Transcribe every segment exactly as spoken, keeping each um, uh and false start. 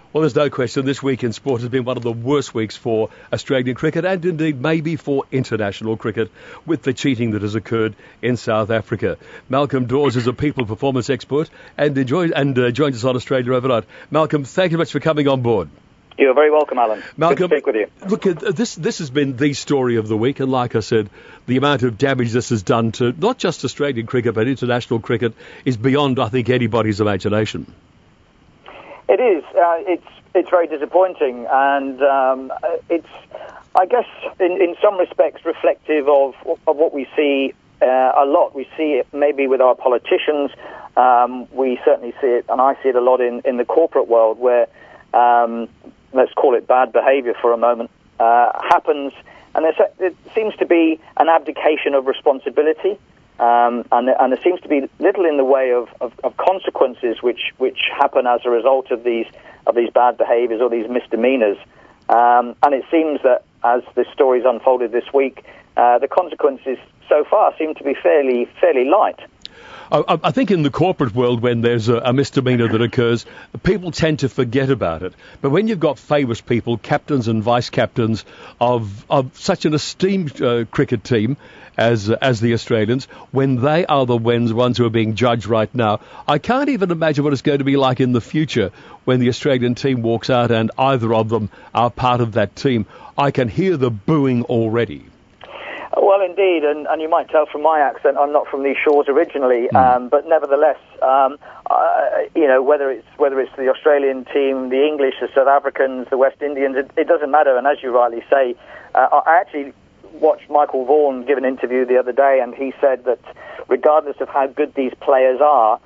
Well, there's no question this week in sport has been one of the worst weeks for Australian cricket and indeed maybe for international cricket with the cheating that has occurred in South Africa. Malcolm Dawes is a people performance expert and, enjoy, and uh, joins us on Australia Overnight. Malcolm, thank you very much for coming on board. You're very welcome, Alan. Malcolm, good to speak with you. Look, uh, this this has been the story of the week, and like I said, the amount of damage this has done to not just Australian cricket but international cricket is beyond, I think, anybody's imagination. It is. Uh, it's it's very disappointing, and um, it's, I guess, in, in some respects, reflective of of what we see uh, a lot. We see it maybe with our politicians. Um, we certainly see it, and I see it a lot in, in the corporate world, where um, let's call it bad behaviour for a moment uh, happens, and there seems to be an abdication of responsibility. Um, and, and there seems to be little in the way of, of, of consequences which, which happen as a result of these of these bad behaviours or these misdemeanours. Um, and it seems that as this story's unfolded this week, uh, the consequences so far seem to be fairly fairly light. I, I think in the corporate world, when there's a, a misdemeanour that occurs, people tend to forget about it. But when you've got famous people, captains and vice captains of of such an esteemed uh, cricket team as uh, as the Australians, when they are the ones, ones who are being judged right now, I can't even imagine what it's going to be like in the future when the Australian team walks out and either of them are part of that team. I can hear the booing already. Well, indeed, and, and you might tell from my accent, I'm not from these shores originally, mm. um, but nevertheless, um, uh, you know, whether it's whether it's the Australian team, the English, the South Africans, the West Indians, it, it doesn't matter. And as you rightly say, uh, I actually watched Michael Vaughan give an interview the other day, and he said that regardless of how good these players are,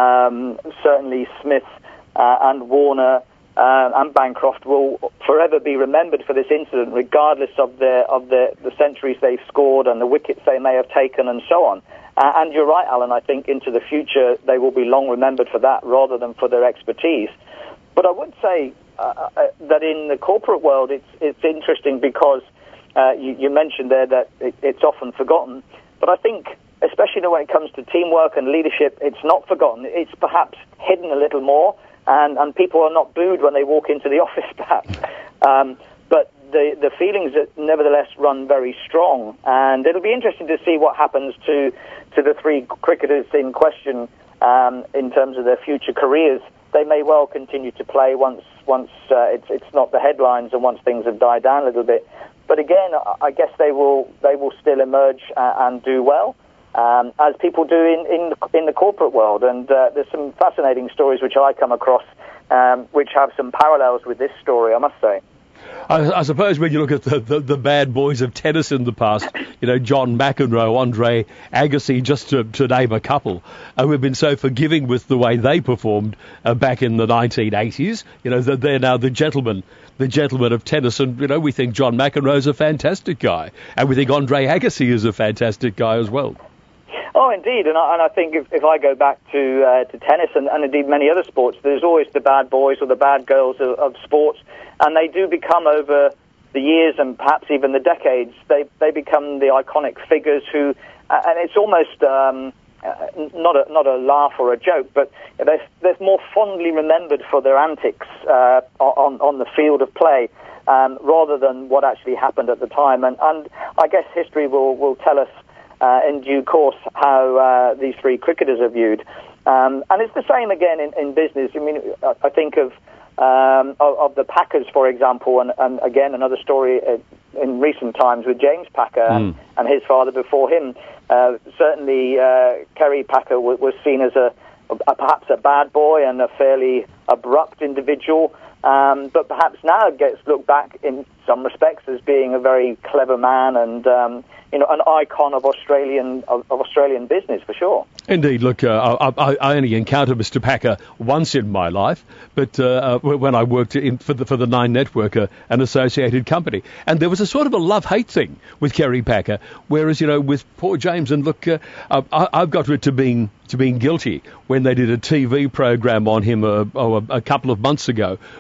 um, certainly Smith uh, and Warner Uh, and Bancroft will forever be remembered for this incident, regardless of the of the, the centuries they've scored and the wickets they may have taken and so on. Uh, and you're right, Alan, I think into the future they will be long remembered for that rather than for their expertise. But I would say uh, uh, that in the corporate world it's it's interesting because uh, you, you mentioned there that it, it's often forgotten. But I think, especially when it comes to teamwork and leadership, it's not forgotten. It's perhaps hidden a little more. And, and people are not booed when they walk into the office, perhaps. Um, but the, the feelings that nevertheless run very strong. And it'll be interesting to see what happens to, to the three cricketers in question um, in terms of their future careers. They may well continue to play once once uh, it's, it's not the headlines and once things have died down a little bit. But again, I guess they will they will still emerge uh, and do well. Um, as people do in, in, in the corporate world. And uh, there's some fascinating stories which I come across um, which have some parallels with this story, I must say. I, I suppose when you look at the, the, the bad boys of tennis in the past, you know, John McEnroe, Andre Agassi, just to, to name a couple, and we've been so forgiving with the way they performed uh, back in the nineteen eighties. You know, they're now the gentlemen, the gentlemen of tennis, and, you know, we think John McEnroe's a fantastic guy, and we think Andre Agassi is a fantastic guy as well. Oh, indeed, and I, and I think if, if I go back to uh, to tennis and, and indeed many other sports, there's always the bad boys or the bad girls of, of sports, and they do become over the years and perhaps even the decades, they they become the iconic figures who, uh, and it's almost um, uh, not a not a laugh or a joke, but they're, they're more fondly remembered for their antics uh, on on the field of play. Um, rather than what actually happened at the time, and, and I guess history will, will tell us Uh, in due course how uh, these three cricketers are viewed. Um, and it's the same again in, in business. I mean, I think of um, of, of the Packers, for example, and, and again another story uh, in recent times with James Packer mm. and, and his father before him. Uh, certainly uh, Kerry Packer w- was seen as a, a perhaps a bad boy and a fairly abrupt individual, um, but perhaps now gets looked back in some respects as being a very clever man and um, you know, an icon of Australian of, of Australian business, for sure. Indeed. Look, uh, I, I only encountered Mister Packer once in my life, but uh, when I worked in, for the for the Nine Network, uh, an associated company, and there was a sort of a love-hate thing with Kerry Packer, whereas, you know, with poor James, and look, uh, I, I've got it to being to being guilty when they did a T V program on him uh, oh, a, a couple of months ago,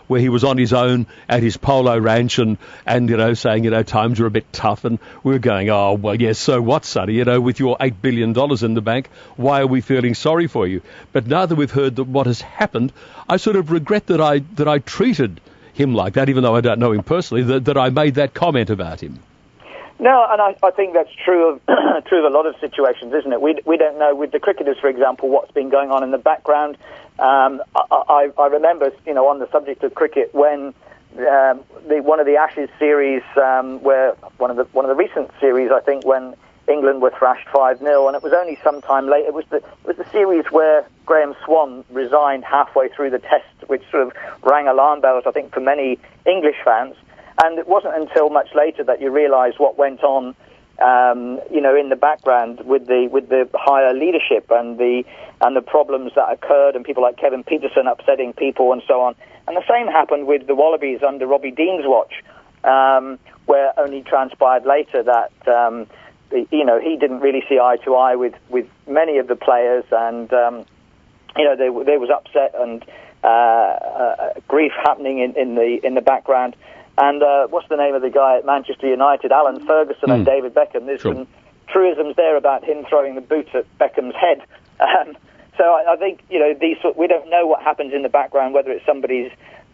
where he was on his own at his polo ranch and, and you know, saying, you know, times are a bit tough. And we were going, oh, well, yes, so what, Sonny? You know, with your eight billion dollars in the bank, why are we feeling sorry for you? But now that we've heard that what has happened, I sort of regret that I that I treated him like that, even though I don't know him personally, that, that I made that comment about him. No, and I, I think that's true of true of a lot of situations, isn't it? We we don't know with the cricketers, for example, what's been going on in the background. Um, I, I, I remember, you know, on the subject of cricket, when um, the one of the Ashes series, um, where one of the one of the recent series, I think, when England were thrashed five nil, and it was only some time later. It was the it was the series where Graham Swan resigned halfway through the Test, which sort of rang alarm bells, I think, for many English fans. And it wasn't until much later that you realise what went on, um, you know, in the background with the with the higher leadership and the and the problems that occurred, and people like Kevin Peterson upsetting people and so on. And the same happened with the Wallabies under Robbie Dean's watch, um, where only transpired later that um, the, you know he didn't really see eye to eye with, with many of the players, and um, you know there there was upset and uh, uh, grief happening in, in the in the background. And uh, what's the name of the guy at Manchester United? Alan Ferguson mm. and David Beckham. There's sure. some truisms there about him throwing the boot at Beckham's head. Um, so I, I think, you know, these we don't know what happens in the background, whether it's somebody's,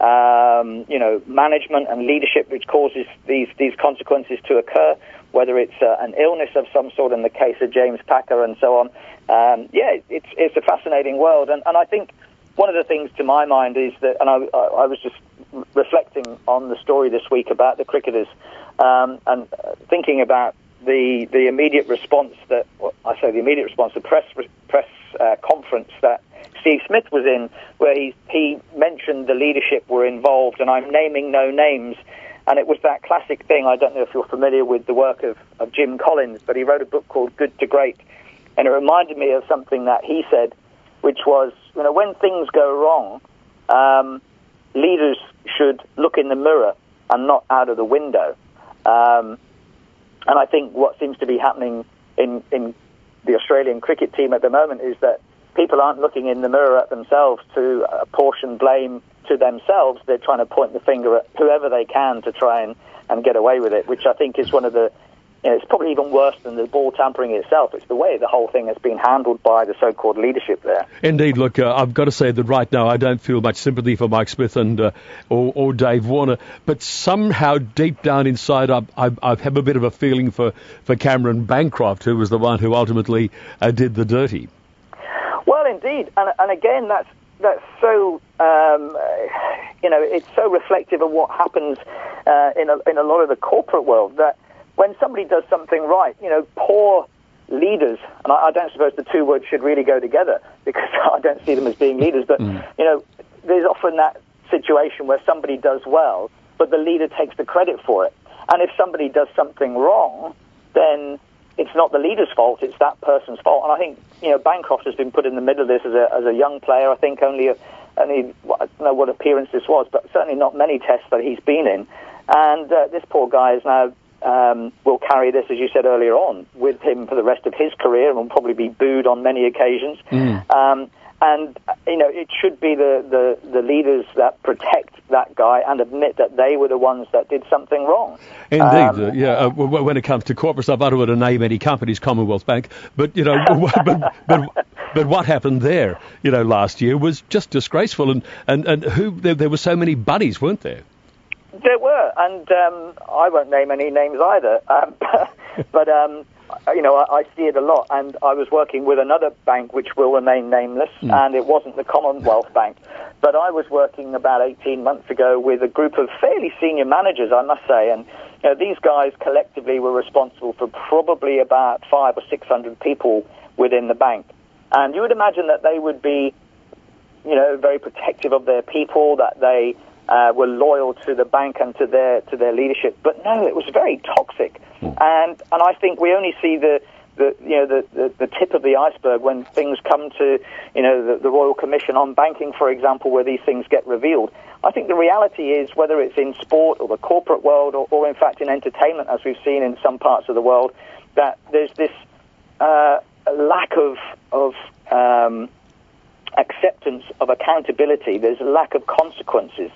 um, you know, management and leadership which causes these, these consequences to occur, whether it's uh, an illness of some sort in the case of James Packer and so on. Um, yeah, it's it's a fascinating world. And, and I think one of the things to my mind is that, and I, I was just reflecting on the story this week about the cricketers um, and thinking about the the immediate response that, well, I say the immediate response, the press press uh, conference that Steve Smith was in, where he, he mentioned the leadership were involved, and I'm naming no names. And it was that classic thing, I don't know if you're familiar with the work of, of Jim Collins, but he wrote a book called Good to Great. And it reminded me of something that he said, which was, you know, when things go wrong, um, leaders should look in the mirror and not out of the window. Um, and I think what seems to be happening in, in the Australian cricket team at the moment is that people aren't looking in the mirror at themselves to apportion blame to themselves. They're trying to point the finger at whoever they can to try and, and get away with it, which I think is one of the, you know, it's probably even worse than the ball tampering itself. It's the way the whole thing has been handled by the so-called leadership there. Indeed. Look, uh, I've got to say that right now I don't feel much sympathy for Mike Smith and uh, or, or Dave Warner, but somehow deep down inside I, I, I have a bit of a feeling for, for Cameron Bancroft, who was the one who ultimately uh, did the dirty. Well, indeed. And, and again, that's that's so, um, you know, it's so reflective of what happens uh, in, a, in a lot of the corporate world, that when somebody does something right, you know, poor leaders, and I, I don't suppose the two words should really go together because I don't see them as being leaders, but, mm. you know, there's often that situation where somebody does well, but the leader takes the credit for it. And if somebody does something wrong, then it's not the leader's fault, it's that person's fault. And I think, you know, Bancroft has been put in the middle of this as a, as a young player. I think only, a, only, I don't know what appearance this was, but certainly not many tests that he's been in. And uh, this poor guy is now, um, will carry this, as you said earlier on, with him for the rest of his career and will probably be booed on many occasions. Mm. Um, and, you know, it should be the, the, the leaders that protect that guy and admit that they were the ones that did something wrong. Indeed, um, uh, yeah. Uh, when it comes to corporate stuff, I don't want to name any companies, Commonwealth Bank, but, you know, but, but, but what happened there, you know, last year was just disgraceful. And, and, and who there, there were so many bunnies, weren't there? There were, and um, I won't name any names either. Um, but, um, you know, I, I see it a lot, and I was working with another bank which will remain nameless, mm. and it wasn't the Commonwealth Bank. But I was working about eighteen months ago with a group of fairly senior managers, I must say, and you know, these guys collectively were responsible for probably about five or six hundred people within the bank. And you would imagine that they would be, you know, very protective of their people, that they Uh, were loyal to the bank and to their to their leadership, but no, it was very toxic, mm. and and I think we only see the, the you know the, the, the tip of the iceberg when things come to you know the, the Royal Commission on Banking, for example, where these things get revealed. I think the reality is, whether it's in sport or the corporate world, or, or in fact in entertainment, as we've seen in some parts of the world, that there's this uh, lack of of um, acceptance of accountability. There's a lack of consequences.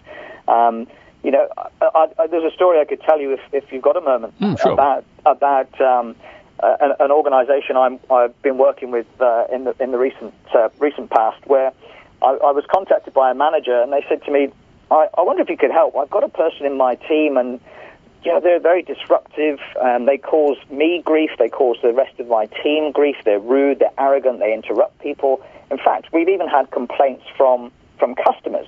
Um, you know, I, I, there's a story I could tell you if, if you've got a moment mm, sure. about about um, uh, an, an organisation I'm, I've been working with uh, in the in the recent uh, recent past, where I, I was contacted by a manager, and they said to me, I, I wonder if you could help. I've got a person in my team, and you know, they're very disruptive, and they cause me grief, they cause the rest of my team grief, they're rude, they're arrogant, they interrupt people. In fact, we've even had complaints from, from customers.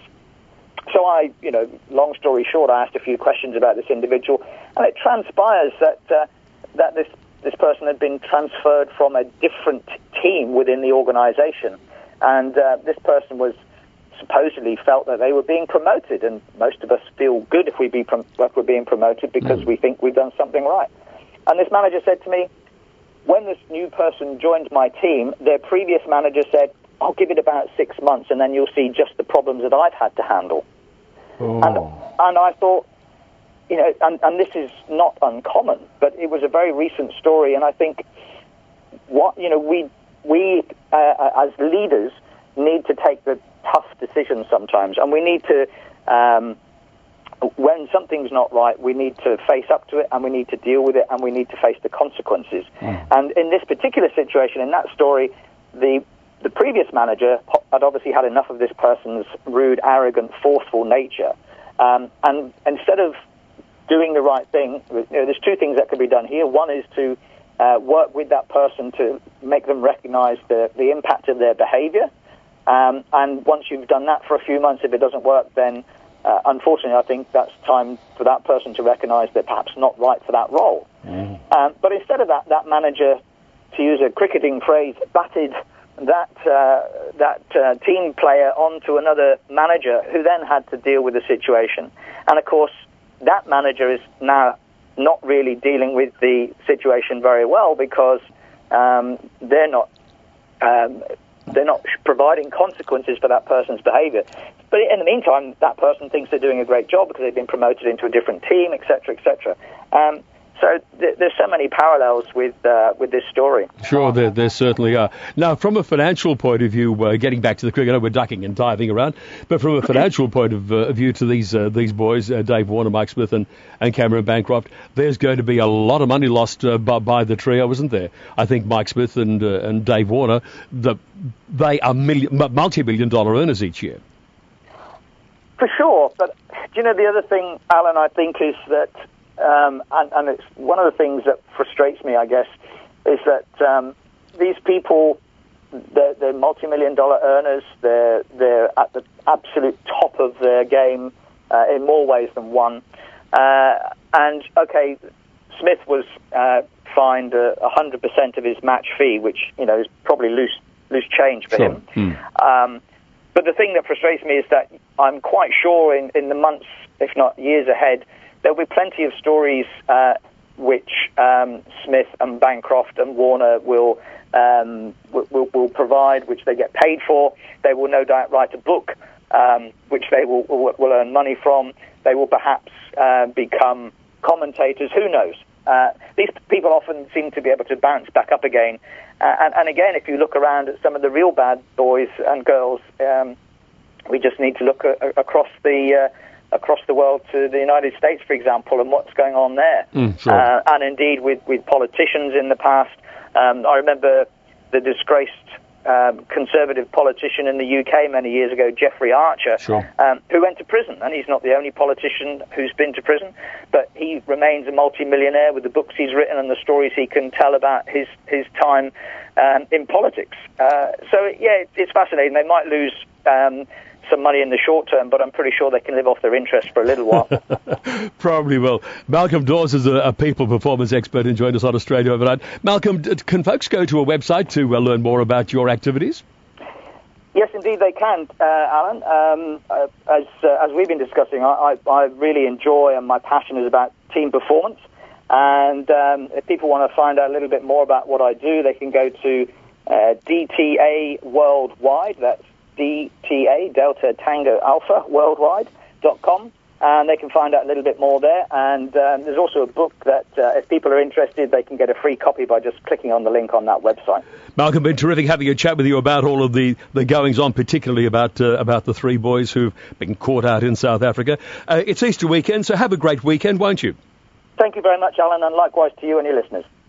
So I, you know, long story short, I asked a few questions about this individual, and it transpires that uh, that this, this person had been transferred from a different team within the organization, and uh, this person was supposedly felt that they were being promoted, and most of us feel good if, we be prom- if we're being promoted because mm. we think we've done something right. And this manager said to me, when this new person joined my team, their previous manager said, I'll give it about six months and then you'll see just the problems that I've had to handle. Oh. And, and I thought, you know, and, and this is not uncommon, but it was a very recent story, and I think, what you know, we, we uh, as leaders need to take the tough decisions sometimes, and we need to, um, when something's not right, we need to face up to it, and we need to deal with it, and we need to face the consequences. Mm. And in this particular situation, in that story, the the previous manager had obviously had enough of this person's rude, arrogant, forceful nature, um, and instead of doing the right thing, you know, there's two things that can be done here. One is to uh, work with that person to make them recognize the, the impact of their behavior. Um, and once you've done that for a few months, if it doesn't work, then uh, unfortunately I think that's time for that person to recognize they're perhaps not right for that role. Mm. Um, but instead of that, that manager, to use a cricketing phrase, batted that uh, that uh, team player onto another manager who then had to deal with the situation. And of course, that manager is now not really dealing with the situation very well because um, they're not... Um, They're not providing consequences for that person's behavior. But in the meantime, that person thinks they're doing a great job because they've been promoted into a different team, et cetera, et cetera. Um, so th- there's so many parallels with uh, with this story. Sure, there, there certainly are. Now, from a financial point of view, uh, getting back to the cricket, I know we're ducking and diving around, but from a financial point of uh, view to these uh, these boys, uh, Dave Warner, Mike Smith, and, and Cameron Bancroft, there's going to be a lot of money lost uh, by, by the trio, isn't there? I think Mike Smith and uh, and Dave Warner, the, they are million, multi-million dollar earners each year. For sure, but do you know the other thing, Alan, I think is that, um, and, and it's one of the things that frustrates me, I guess, is that um, these people, they're, they're multi-million dollar earners, they're, they're at the absolute top of their game uh, in more ways than one. Uh, and, okay, Smith was uh, fined uh, one hundred percent of his match fee, which, you know, is probably loose, loose change for sure. him. Hmm. Um, but the thing that frustrates me is that I'm quite sure in, in the months, if not years ahead, there'll be plenty of stories uh, which um, Smith and Bancroft and Warner will, um, will will provide, which they get paid for. They will no doubt write a book, um, which they will, will will earn money from. They will perhaps uh, become commentators. Who knows? Uh, these people often seem to be able to bounce back up again. Uh, and, and again, if you look around at some of the real bad boys and girls, um, we just need to look a, a, across the uh, across the world to the United States, for example, and what's going on there. Mm, sure. uh, and indeed with, with politicians in the past. Um, I remember the disgraced um, conservative politician in the U K many years ago, Jeffrey Archer, sure. um, who went to prison. And he's not the only politician who's been to prison, but he remains a multi-millionaire with the books he's written and the stories he can tell about his, his time um, in politics. Uh, so, yeah, it, it's fascinating. They might lose Um, some money in the short term, but I'm pretty sure they can live off their interest for a little while. Probably will. Malcolm Dawes is a, a people performance expert and joined us on Australia Overnight. Malcolm, can folks go to a website to uh, learn more about your activities? Yes, indeed they can, uh, Alan. Um, uh, as uh, as we've been discussing, I, I, I really enjoy and my passion is about team performance. And um, if people want to find out a little bit more about what I do, they can go to uh, D T A Worldwide. That's D T A, Delta Tango Alpha, worldwide dot com. and they can find out a little bit more there. And um, there's also a book that, uh, if people are interested, they can get a free copy by just clicking on the link on that website. Malcolm, been terrific having a chat with you about all of the, the goings-on, particularly about uh, about the three boys who've been caught out in South Africa. Uh, it's Easter weekend, so have a great weekend, won't you? Thank you very much, Alan, and likewise to you and your listeners.